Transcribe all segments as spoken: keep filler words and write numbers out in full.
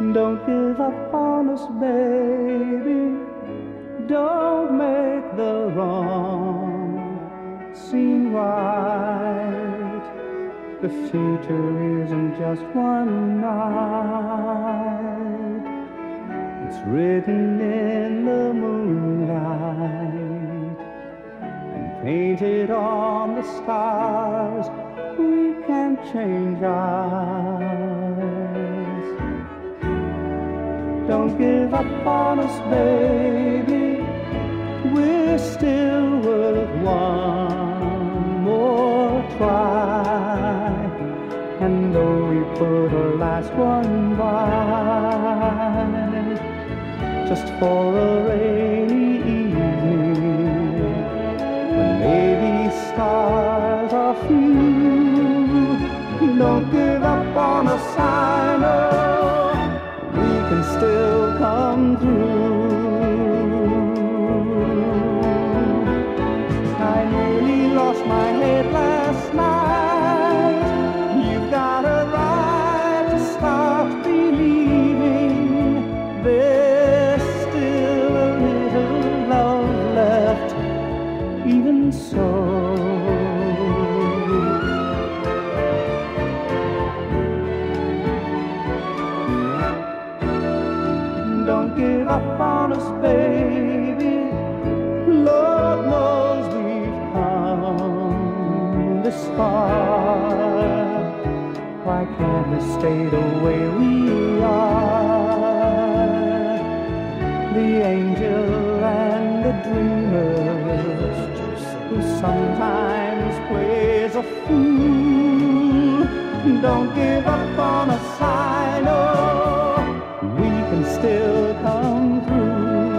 Don't give up on us, baby. Don't make the wrong seem right. The future isn't just one night. It's written in the moonlight and painted on the stars. We can't change ours. Don't give up on us, baby. We're still worth one more try. And though we put our last one by, just for a rainy evening, when maybe stars are few, don't give up on us, I know. We can still come through. I nearly lost my head last night. You've got a right to start believing there's still a little love left, even so. Don't give up on us, baby. Lord knows we've come this far. Why can't we stay the way we are? The angel and the dreamer who sometimes plays a fool. Don't give up on us, I know. We can still come through.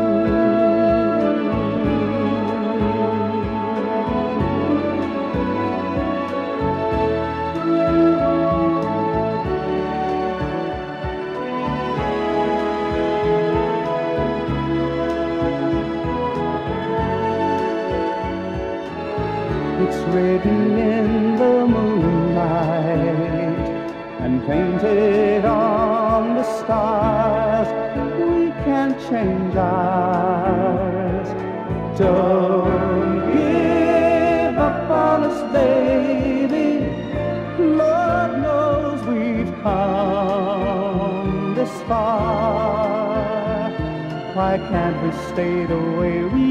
It's written in the moonlight and painted on the stars. We can't change ours. Don't give up on us, baby. Lord knows we've come this far. Why can't we stay the way we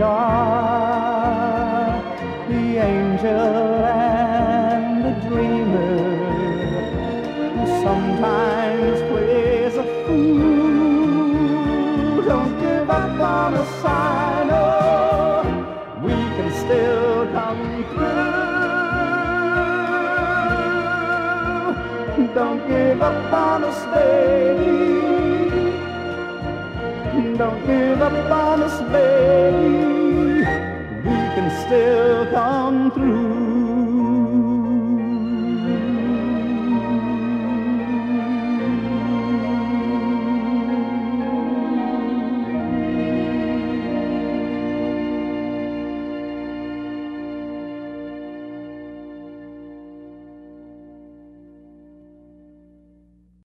are? The angel and the dreamer who sometimes plays a fool. Don't give up on us, I know. We can still come through. Don't give up on us, baby. Don't give up on us, baby. We can still come through.